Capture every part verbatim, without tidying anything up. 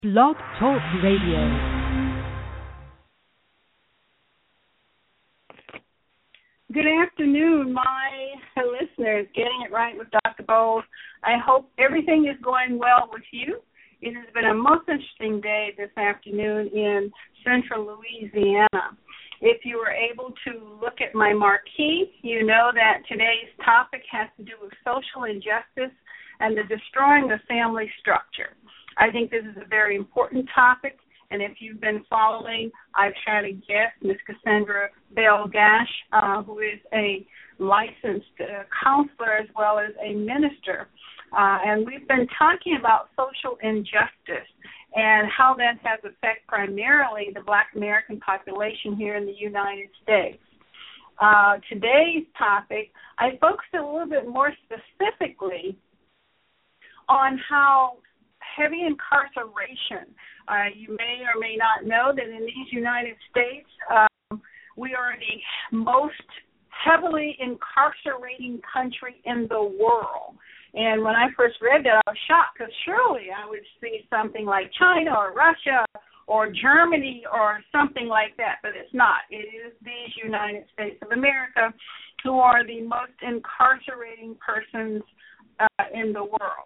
Blog Talk Radio. Good afternoon, my listeners. Getting it right with Doctor Bowles. I hope everything is going well with you. It has been a most interesting day this afternoon in central Louisiana. If you were able to look at my marquee, you know that today's topic has to do with social injustice and the destroying the family structure. I think this is a very important topic, and if you've been following, I've had a guest, Miz Cassandra Bell-Gash, uh, who is a licensed uh, counselor as well as a minister, uh, and we've been talking about social injustice and how that has affected primarily the Black American population here in the United States. Uh, today's topic, I focused a little bit more specifically on how heavy incarceration. Uh, you may or may not know that in these United States, um, we are the most heavily incarcerating country in the world. And when I first read that, I was shocked because surely I would see something like China or Russia or Germany or something like that, but it's not. It is these United States of America who are the most incarcerating persons uh, in the world.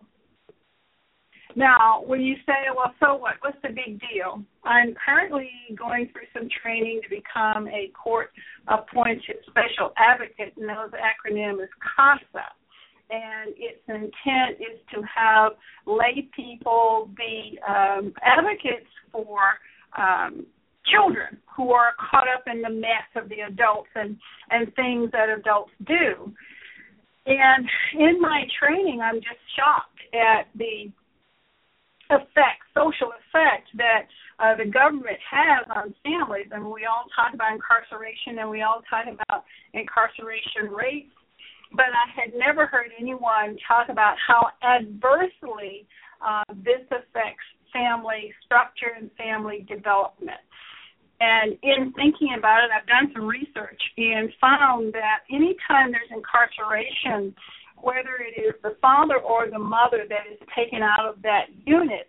Now, when you say, well, so what? What's the big deal? I'm currently going through some training to become a court-appointed special advocate, and the acronym is CASA. And its intent is to have lay people be um, advocates for um, children who are caught up in the mess of the adults and, and things that adults do. And in my training, I'm just shocked at the effect, social effect that uh, the government has on families. And we all talk about incarceration and we all talk about incarceration rates, but I had never heard anyone talk about how adversely uh, this affects family structure and family development. And in thinking about it, I've done some research and found that anytime there's incarceration, whether it is the father or the mother that is taken out of that unit,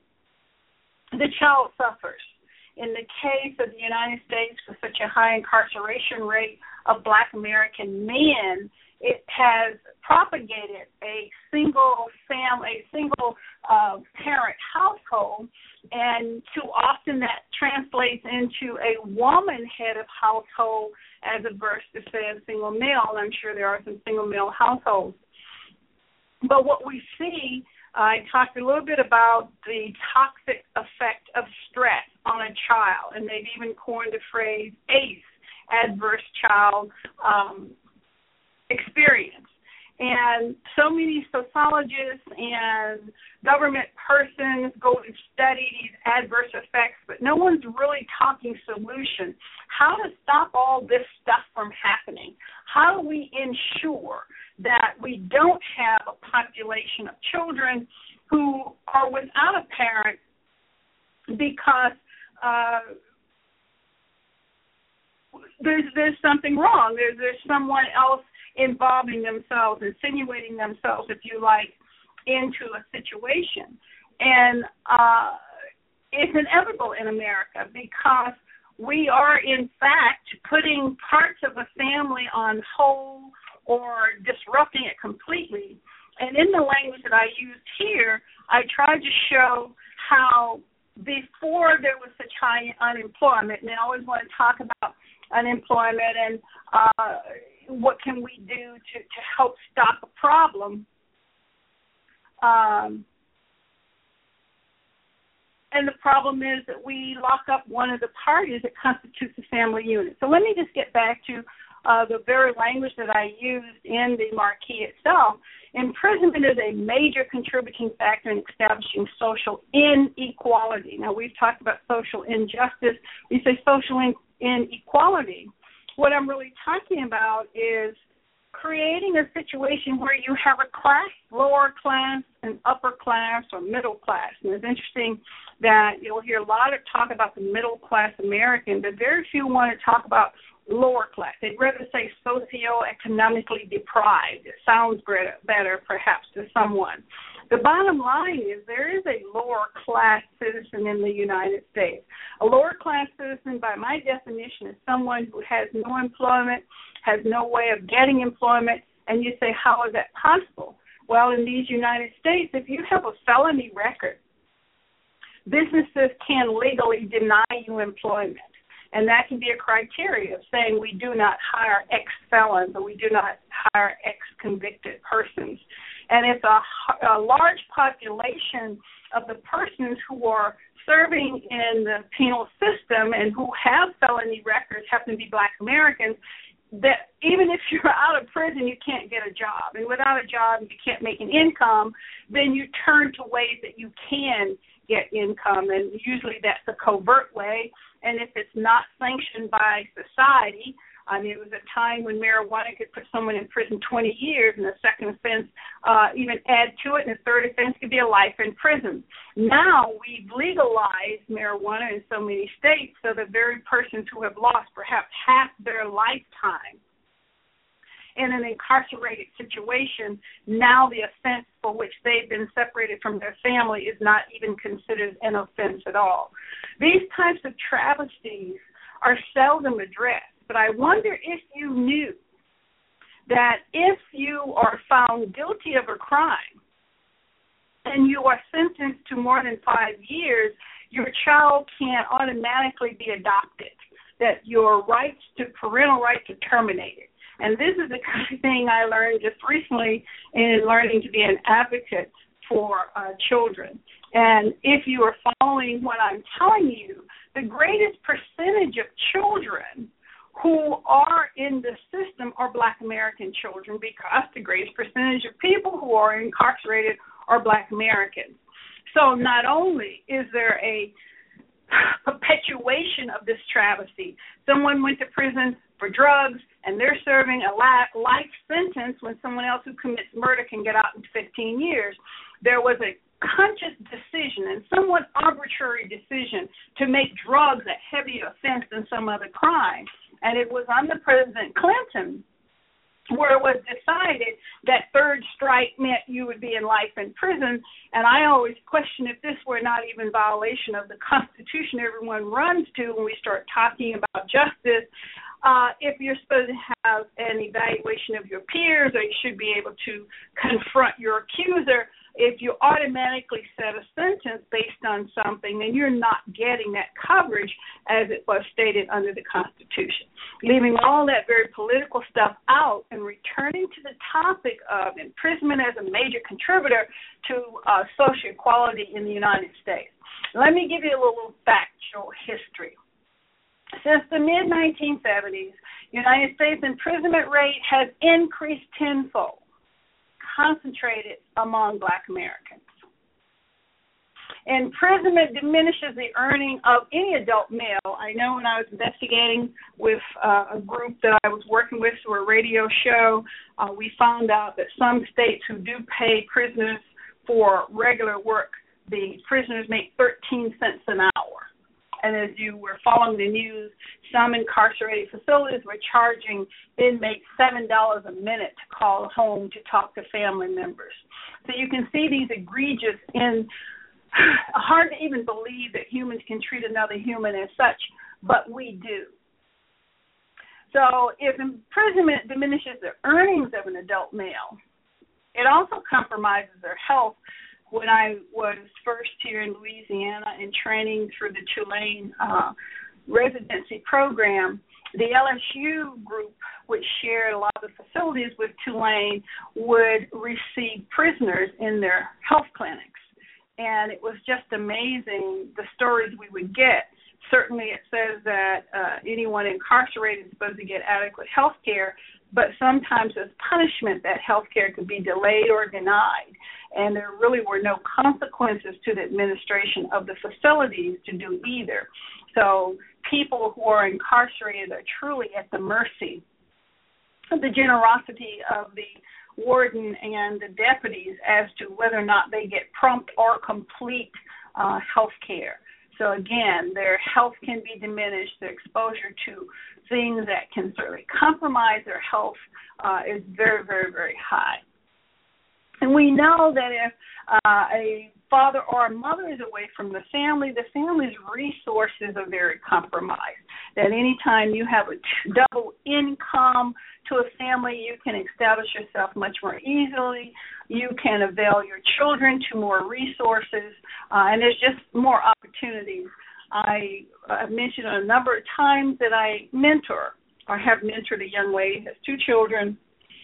the child suffers. In the case of the United States, with such a high incarceration rate of Black American men, it has propagated a single family, a single uh, parent household, and too often that translates into a woman head of household as opposed to, say, a single male. And I'm sure there are some single male households. But what we see, uh, I talked a little bit about the toxic effect of stress on a child, and they've even coined the phrase A C E, adverse child um, experience. And so many sociologists and government persons go and study these adverse effects, but no one's really talking solution. How to stop all this stuff from happening? How do we ensure that we don't have a population of children who are without a parent because uh, there's there's something wrong. There's there's someone else involving themselves, insinuating themselves, if you like, into a situation. And uh, it's inevitable in America because we are, in fact, putting parts of a family on hold or disrupting it completely. And in the language that I used here, I tried to show how before there was such high unemployment, and I always want to talk about unemployment and uh, what can we do to, to help stop a problem. Um, and the problem is that we lock up one of the parties that constitutes the family unit. So let me just get back to uh, the very language that I used in the marquee itself. Imprisonment is a major contributing factor in establishing social inequality. Now, we've talked about social injustice. We say social in- inequality. What I'm really talking about is creating a situation where you have a class, lower class, and upper class, or middle class. And it's interesting that you'll hear a lot of talk about the middle class American, but very few want to talk about lower class. They'd rather say socioeconomically deprived. It sounds better, better perhaps, to someone. The bottom line is there is a lower class citizen in the United States. A lower class citizen, by my definition, is someone who has no employment, has no way of getting employment, and you say, how is that possible? Well, in these United States, if you have a felony record, businesses can legally deny you employment. And that can be a criteria of saying we do not hire ex-felons or we do not hire ex-convicted persons. And it's a, a large population of the persons who are serving in the penal system and who have felony records, happen to be Black Americans, that even if you're out of prison, you can't get a job. And without a job, you can't make an income, then you turn to ways that you can get income, and usually that's a covert way. And if it's not sanctioned by society, I mean, it was a time when marijuana could put someone in prison twenty years, and a second offense uh, even add to it, and a third offense could be a life in prison. Now we've legalized marijuana in so many states, so the very persons who have lost perhaps half their lifetime in an incarcerated situation, now the offense for which they've been separated from their family is not even considered an offense at all. These types of travesties are seldom addressed, but I wonder if you knew that if you are found guilty of a crime and you are sentenced to more than five years, your child can't automatically be adopted, that your rights to parental rights are terminated. And this is the kind of thing I learned just recently in learning to be an advocate for uh, children. And if you are following what I'm telling you, the greatest percentage of children who are in the system are Black American children, because the greatest percentage of people who are incarcerated are Black Americans. So not only is there a perpetuation of this travesty, someone went to prison for drugs, and they're serving a life sentence when someone else who commits murder can get out in fifteen years. There was a conscious decision and somewhat arbitrary decision to make drugs a heavier offense than some other crime. And it was under President Clinton where it was decided that third strike meant you would be in life in prison. And I always question if this were not even violation of the Constitution everyone runs to when we start talking about justice. Uh, if you're supposed to have an evaluation of your peers, or you should be able to confront your accuser, if you automatically set a sentence based on something, then you're not getting that coverage as it was stated under the Constitution. Leaving all that very political stuff out and returning to the topic of imprisonment as a major contributor to uh, social equality in the United States. Let me give you a little factual history. Since the mid nineteen seventies, the United States imprisonment rate has increased tenfold, concentrated among Black Americans. Imprisonment diminishes the earning of any adult male. I know when I was investigating with uh, a group that I was working with through a radio show, uh, we found out that some states who do pay prisoners for regular work, the prisoners make thirteen cents an hour. And as you were following the news, some incarcerated facilities were charging inmates seven dollars a minute to call home to talk to family members. So you can see these egregious and hard to even believe that humans can treat another human as such, but we do. So if imprisonment diminishes the earnings of an adult male, it also compromises their health. When I was first here in Louisiana and training through the Tulane uh, residency program, the L S U group, which shared a lot of the facilities with Tulane, would receive prisoners in their health clinics. And it was just amazing the stories we would get. Certainly it says that uh, anyone incarcerated is supposed to get adequate health care, but sometimes as punishment that health care could be delayed or denied. And there really were no consequences to the administration of the facilities to do either. So people who are incarcerated are truly at the mercy of the generosity of the warden and the deputies as to whether or not they get prompt or complete uh, health care. So again, their health can be diminished. Their exposure to things that can certainly compromise their health uh, is very, very, very high. And we know that if uh, a father or a mother is away from the family, the family's resources are very compromised. That anytime you have a t- double income to a family, you can establish yourself much more easily. You can avail your children to more resources, uh, and there's just more opportunities. I uh, mentioned a number of times that I mentor or have mentored a young lady who has two children,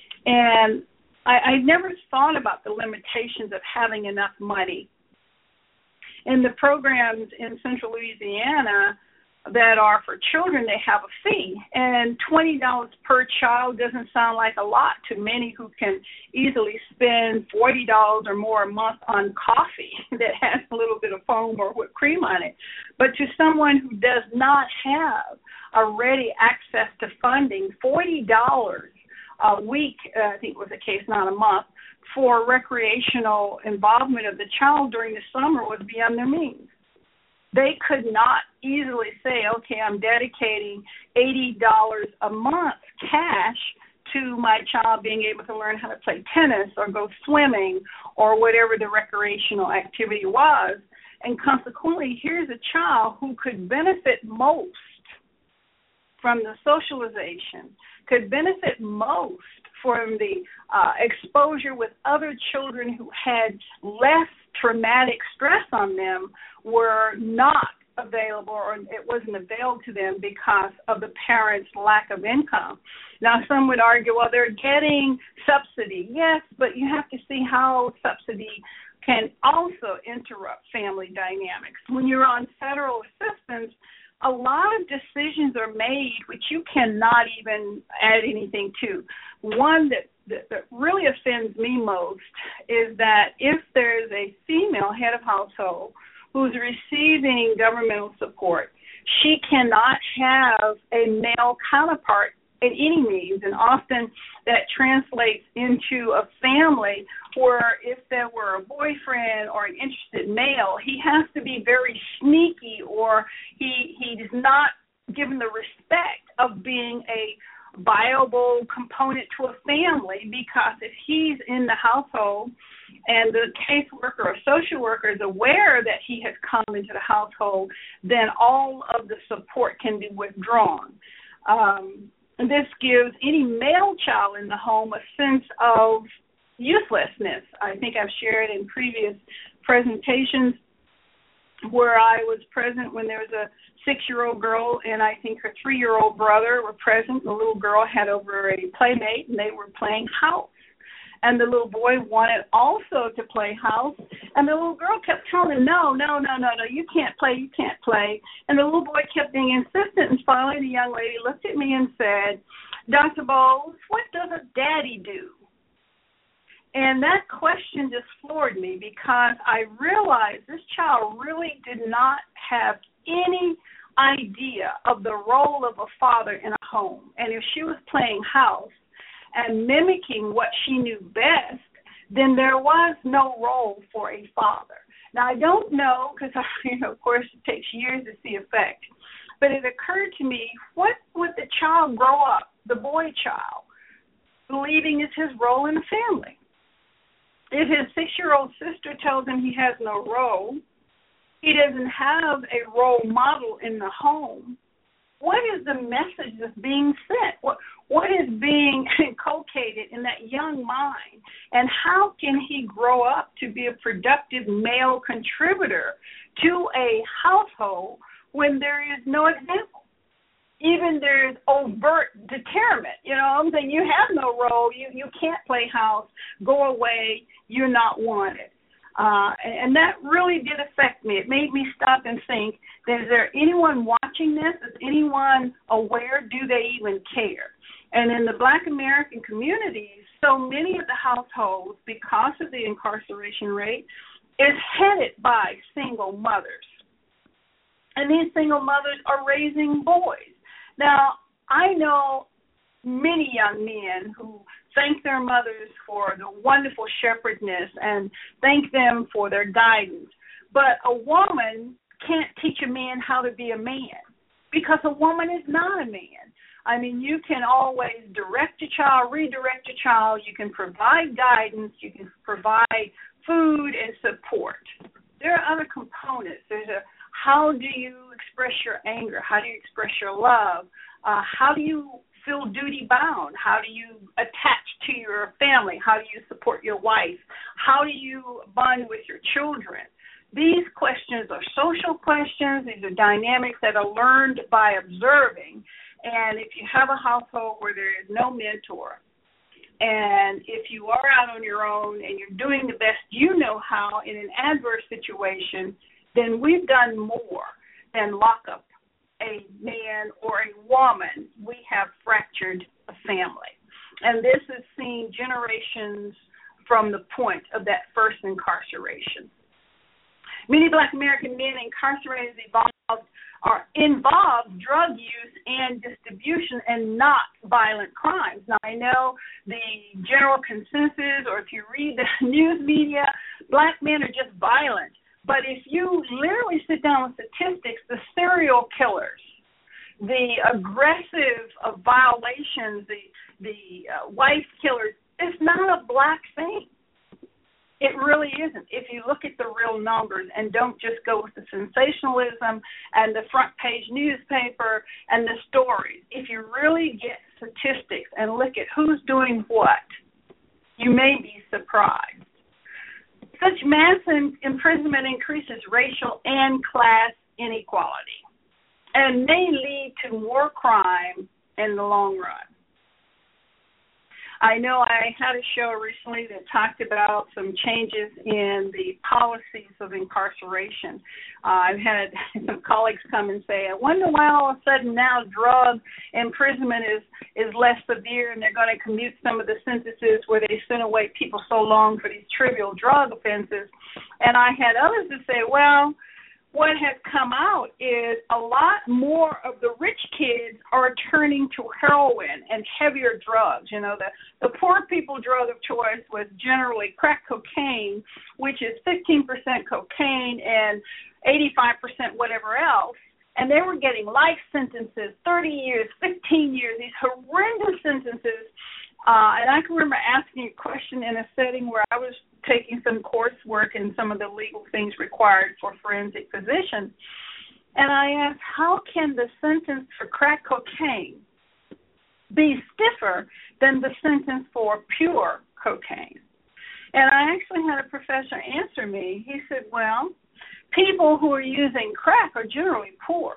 and I, I never thought about the limitations of having enough money. In the programs in Central Louisiana that are for children, they have a fee, and twenty dollars per child doesn't sound like a lot to many who can easily spend forty dollars or more a month on coffee that has a little bit of foam or whipped cream on it. But to someone who does not have a ready access to funding, forty dollars a week, uh, I think was the case, not a month, for recreational involvement of the child during the summer was beyond their means. They could not easily say, okay, I'm dedicating eighty dollars a month cash to my child being able to learn how to play tennis or go swimming or whatever the recreational activity was. And consequently, here's a child who could benefit most from the socialization, could benefit most from the uh, exposure with other children who had less traumatic stress on them, were not available, or it wasn't available to them because of the parents' lack of income. Now, some would argue, well, they're getting subsidy. Yes, but you have to see how subsidy can also interrupt family dynamics. When you're on federal assistance, a lot of decisions are made which you cannot even add anything to. One that, that, that really offends me most is that if there's a female head of household who's receiving governmental support, she cannot have a male counterpart in any means, and often that translates into a family where if there were a boyfriend or an interested male, he has to be very sneaky, or he he is not given the respect of being a viable component to a family, because if he's in the household and the caseworker or social worker is aware that he has come into the household, then all of the support can be withdrawn. Um, and this gives any male child in the home a sense of uselessness. I think I've shared in previous presentations where I was present when there was a six-year-old girl and I think her three-year-old brother were present. The little girl had over a playmate, and they were playing house. And the little boy wanted also to play house. And the little girl kept telling him, no, no, no, no, no, you can't play, you can't play. And the little boy kept being insistent. And finally the young lady looked at me and said, Doctor Bowles, what doesn't Daddy do? And that question just floored me, because I realized this child really did not have any idea of the role of a father in a home. And if she was playing house and mimicking what she knew best, then there was no role for a father. Now, I don't know, because, you know, of course, it takes years to see effect, but it occurred to me, what would the child grow up, the boy child, believing is his role in the family? If his six-year-old sister tells him he has no role, he doesn't have a role model in the home, what is the message that's being sent? What what is being inculcated in that young mind? And how can he grow up to be a productive male contributor to a household when there is no example? Even there's overt deterrent. You know, I'm saying you have no role. You, you can't play house. Go away. You're not wanted. Uh, and that really did affect me. It made me stop and think, is there anyone watching this? Is anyone aware? Do they even care? And in the Black American communities, so many of the households, because of the incarceration rate, is headed by single mothers. And these single mothers are raising boys. Now, I know many young men who thank their mothers for the wonderful shepherdess and thank them for their guidance. But a woman can't teach a man how to be a man, because a woman is not a man. I mean, you can always direct a child, redirect a child. You can provide guidance. You can provide food and support. There are other components. There's a how do you express your anger? How do you express your love? Uh, how do you feel duty bound? How do you attach to your family? How do you support your wife? How do you bond with your children? These questions are social questions. These are dynamics that are learned by observing. And if you have a household where there is no mentor, and if you are out on your own and you're doing the best you know how in an adverse situation, then we've done more than lock up a man or a woman. We have fractured a family. And this is seen generations from the point of that first incarceration. Many Black American men incarcerated involved are involved drug use and distribution and not violent crimes. Now, I know the general consensus, or if you read the news media, Black men are just violent. But if you literally sit down with statistics, the serial killers, the aggressive uh, violations, the the uh, wife killers, it's not a Black thing. It really isn't. If you look at the real numbers and don't just go with the sensationalism and the front page newspaper and the stories, if you really get statistics and look at who's doing what, you may be surprised. Such mass imprisonment increases racial and class inequality and may lead to more crime in the long run. I know I had a show recently that talked about some changes in the policies of incarceration. Uh, I've had some colleagues come and say, I wonder why all of a sudden now drug imprisonment is, is less severe and they're going to commute some of the sentences where they sent away people so long for these trivial drug offenses. And I had others to say, well, what has come out is a lot more of the rich kids are turning to heroin and heavier drugs. You know, the, the poor people drug of choice was generally crack cocaine, which is fifteen percent cocaine and eighty-five percent whatever else. And they were getting life sentences, thirty years, fifteen years, these horrendous sentences. Uh, and I can remember asking a question in a setting where I was taking some coursework in some of the legal things required for forensic physicians. And I asked, how can the sentence for crack cocaine be stiffer than the sentence for pure cocaine? And I actually had a professor answer me. He said, well, people who are using crack are generally poor.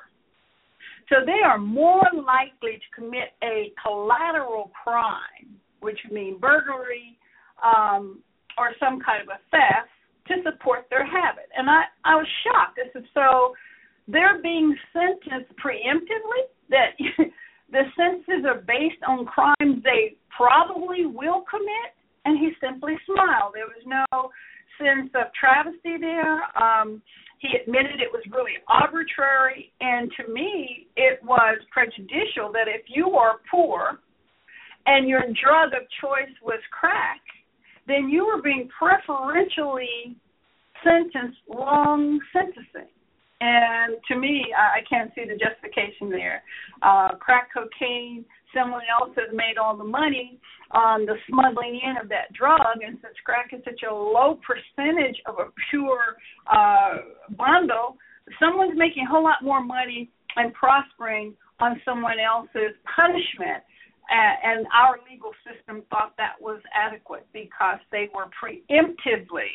So they are more likely to commit a collateral crime, which would mean burglary, um, or some kind of a theft to support their habit. And I, I was shocked. I said, so they're being sentenced preemptively, that the sentences are based on crimes they probably will commit? And he simply smiled. There was no sense of travesty there. Um, he admitted it was really arbitrary. And to me, it was prejudicial that if you are poor and your drug of choice was crack, then you were being preferentially sentenced long sentencing. And to me, I can't see the justification there. Uh, crack cocaine, someone else has made all the money on the smuggling in of that drug, and since crack is such a low percentage of a pure uh, bundle, someone's making a whole lot more money and prospering on someone else's punishment. And our legal system thought that was adequate because they were preemptively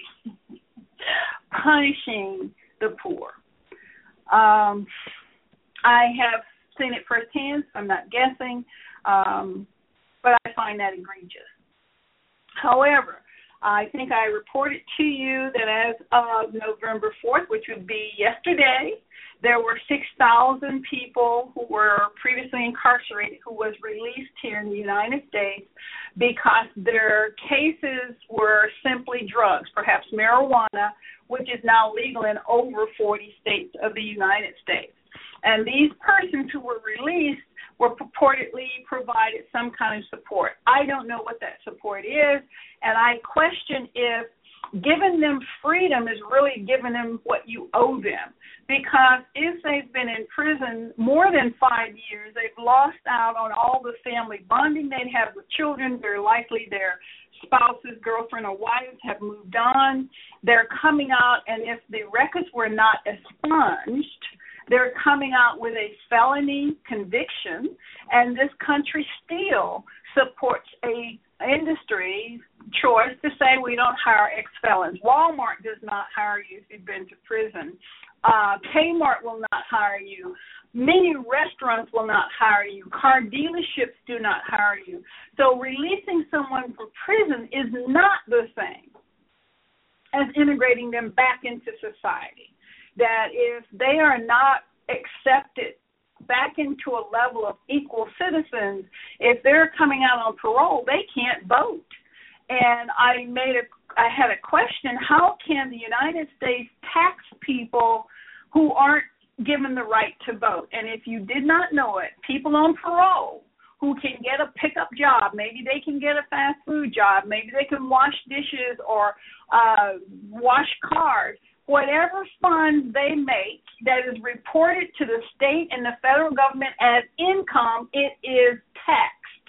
punishing the poor. Um, I have seen it firsthand, so I'm not guessing, um, but I find that egregious. However, I think I reported to you that as of November fourth, which would be yesterday, there were six thousand people who were previously incarcerated who was released here in the United States because their cases were simply drugs, perhaps marijuana, which is now legal in over forty states of the United States. And these persons who were released were purportedly provided some kind of support. I don't know what that support is, and I question if Giving them freedom is really giving them what you owe them, because if they've been in prison more than five years, they've lost out on all the family bonding they'd have with children. Very likely their spouses, girlfriend, or wives have moved on. They're coming out, and if the records were not expunged, they're coming out with a felony conviction, and this country still supports a industry choice to say we don't hire ex-felons. Walmart does not hire you if you've been to prison. Uh, Kmart will not hire you. Many restaurants will not hire you. Car dealerships do not hire you. So releasing someone from prison is not the same as integrating them back into society. That if they are not accepted back into a level of equal citizens, if they're coming out on parole, they can't vote. And I made a, I had a question: how can the United States tax people who aren't given the right to vote? And if you did not know it, people on parole who can get a pickup job, maybe they can get a fast food job, maybe they can wash dishes or uh, wash cars. Whatever funds they make that is reported to the state and the federal government as income, it is taxed.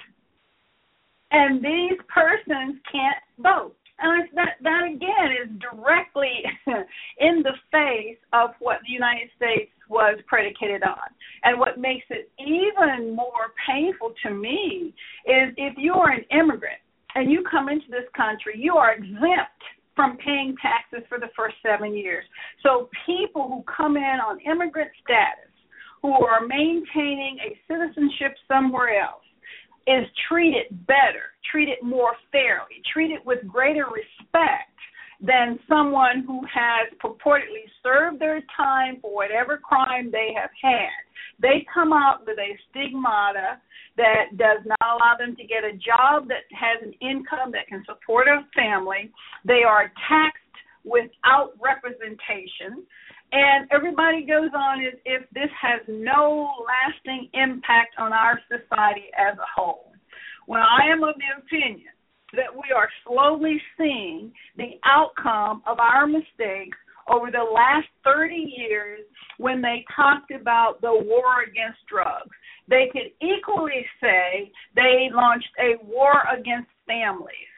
And these persons can't vote. And that, that again, is directly in the face of what the United States was predicated on. And what makes it even more painful to me is if you are an immigrant and you come into this country, you are exempt from paying taxes for the first seven years. So people who come in on immigrant status, who are maintaining a citizenship somewhere else, is treated better, treated more fairly, treated with greater respect than someone who has purportedly served their time for whatever crime they have had. They come out with a stigmata that does not allow them to get a job that has an income that can support a family. They are taxed without representation. And everybody goes on as if this has no lasting impact on our society as a whole. Well, I am of the opinion that we are slowly seeing the outcome of our mistakes over the last thirty years when they talked about the war against drugs. They could equally say they launched a war against families.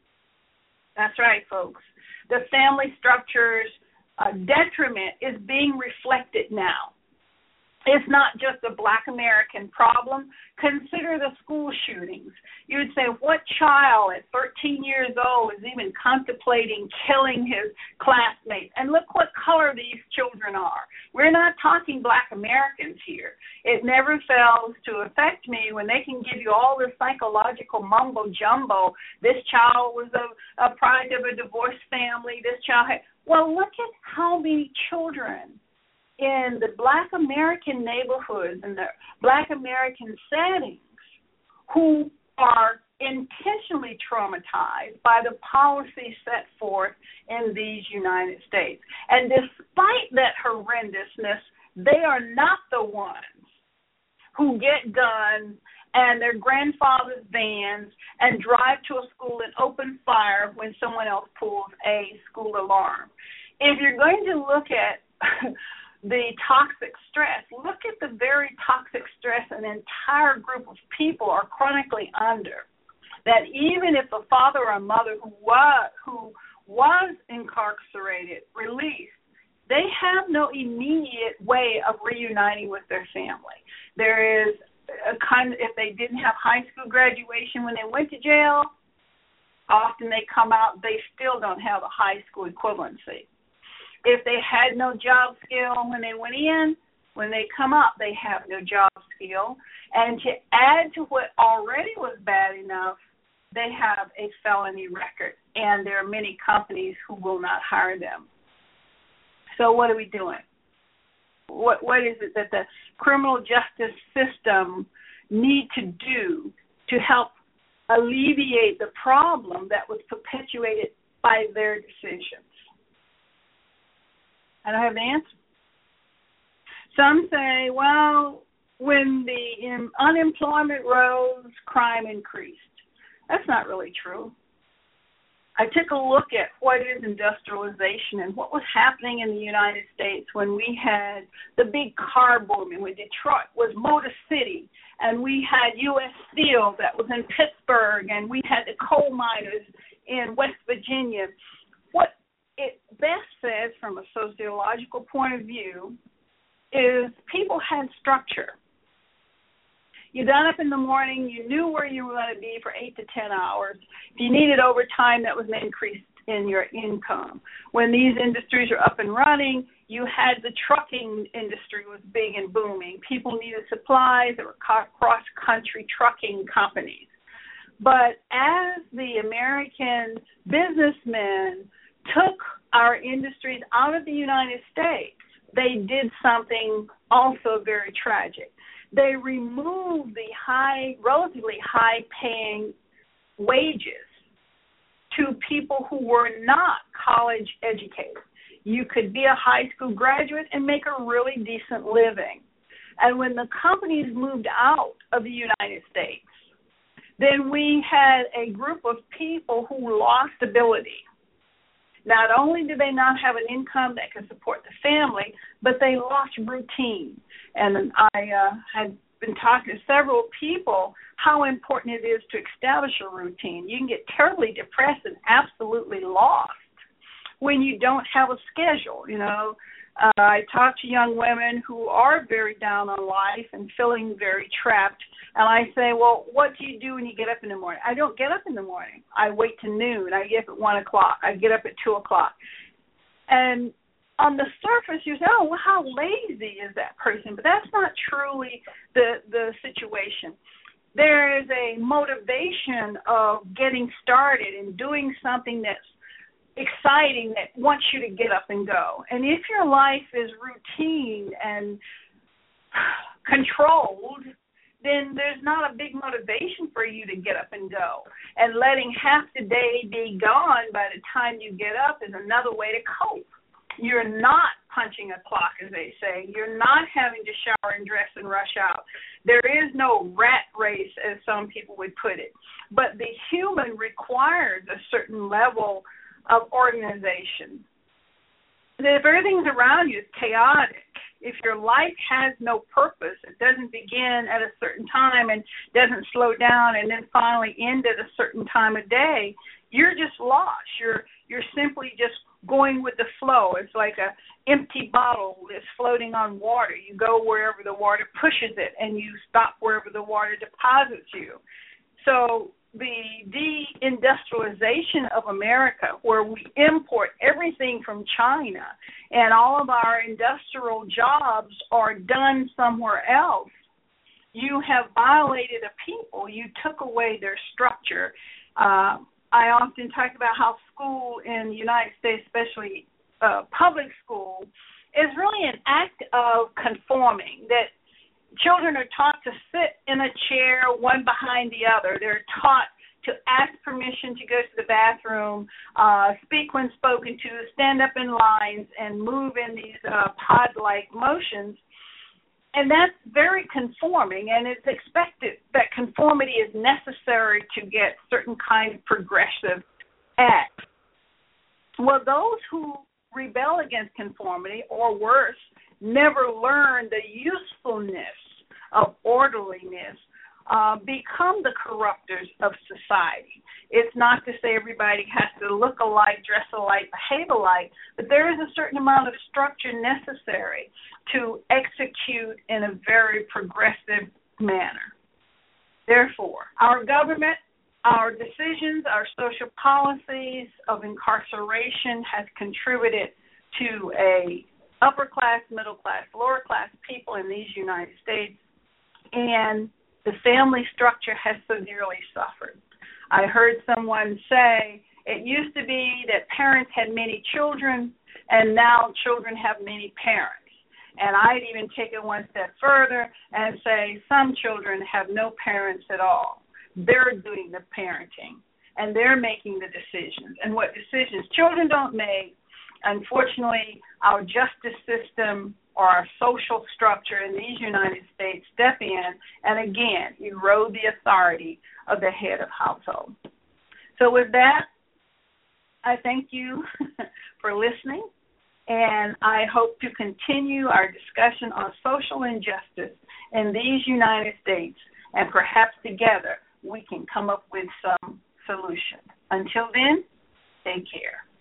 That's right, folks. The family structure's uh, detriment is being reflected now. It's not just a Black American problem. Consider the school shootings. You would say, what child at thirteen years old is even contemplating killing his classmates? And look what color these children are. We're not talking Black Americans here. It never fails to affect me when they can give you all this psychological mumbo-jumbo. This child was a, a product of a divorced family. This child had... Well, look at how many children in the Black American neighborhoods and the Black American settings who are intentionally traumatized by the policy set forth in these United States. And despite that horrendousness, they are not the ones who get guns and their grandfather's vans and drive to a school and open fire when someone else pulls a school alarm. If you're going to look at the toxic stress, look at the very toxic stress an entire group of people are chronically under. That even if a father or a mother who was, who was incarcerated, released, they have no immediate way of reuniting with their family. There is a kind of, if they didn't have high school graduation when they went to jail, often they come out, they still don't have a high school equivalency. If they had no job skill when they went in, when they come out, they have no job skill. And to add to what already was bad enough, they have a felony record, and there are many companies who will not hire them. So what are we doing? What What is it that the criminal justice system need to do to help alleviate the problem that was perpetuated by their decisions? I don't have the answer. Some say, well, when the um, unemployment rose, crime increased. That's not really true. I took a look at what is industrialization and what was happening in the United States when we had the big car boom, and when Detroit was Motor City, and we had U S Steel that was in Pittsburgh, and we had the coal miners in West Virginia. What it best says from a sociological point of view is people had structure. You got up in the morning, you knew where you were going to be for eight to ten hours. If you needed overtime, that was an increase in your income. When these industries are up and running, you had the trucking industry was big and booming. People needed supplies. There were cross-country trucking companies. But as the American businessmen took our industries out of the United States, they did something also very tragic. They removed the high, relatively high-paying wages to people who were not college educated. You could be a high school graduate and make a really decent living. And when the companies moved out of the United States, then we had a group of people who lost ability. Not only did they not have an income that could support the family, but they lost routine. And I uh, had been talking to several people how important it is to establish a routine. You can get terribly depressed and absolutely lost when you don't have a schedule. You know, uh, I talk to young women who are very down on life and feeling very trapped, and I say, well, what do you do when you get up in the morning? I don't get up in the morning. I wait to noon. I get up at one o'clock. I get up at two o'clock. And on the surface, you say, oh, well, how lazy is that person? But that's not truly the, the situation. There is a motivation of getting started and doing something that's exciting that wants you to get up and go. And if your life is routine and controlled, then there's not a big motivation for you to get up and go. And letting half the day be gone by the time you get up is another way to cope. You're not punching a clock, as they say. You're not having to shower and dress and rush out. There is no rat race, as some people would put it. But the human requires a certain level of organization. If everything's around you is chaotic, if your life has no purpose, it doesn't begin at a certain time and doesn't slow down and then finally end at a certain time of day, you're just lost. You're you're simply just going with the flow. It's like a empty bottle that's floating on water. You go wherever the water pushes it, and you stop wherever the water deposits you. So the deindustrialization of America, where we import everything from China and all of our industrial jobs are done somewhere else, you have violated a people. You took away their structure. Uh, I often talk about how school in the United States, especially uh, public school, is really an act of conforming, that children are taught to sit in a chair one behind the other. They're taught to ask permission to go to the bathroom, uh, speak when spoken to, stand up in lines, and move in these uh, pod-like motions. And that's very conforming, and it's expected that conformity is necessary to get certain kind of progressive acts. Well, those who rebel against conformity, or worse, never learn the usefulness of orderliness, uh, become the corruptors of society. It's not to say everybody has to look alike, dress alike, behave alike, but there is a certain amount of structure necessary to execute in a very progressive manner. Therefore, our government, our decisions, our social policies of incarceration has contributed to a upper class, middle class, lower class people in these United States, and the family structure has severely suffered. I heard someone say it used to be that parents had many children, and now children have many parents. And I'd even take it one step further and say some children have no parents at all. They're doing the parenting, and they're making the decisions. And what decisions children don't make, unfortunately, our justice system or our social structure in these United States step in and, again, erode the authority of the head of household. So with that, I thank you for listening, and I hope to continue our discussion on social injustice in these United States, and perhaps together we can come up with some solutions. Until then, take care.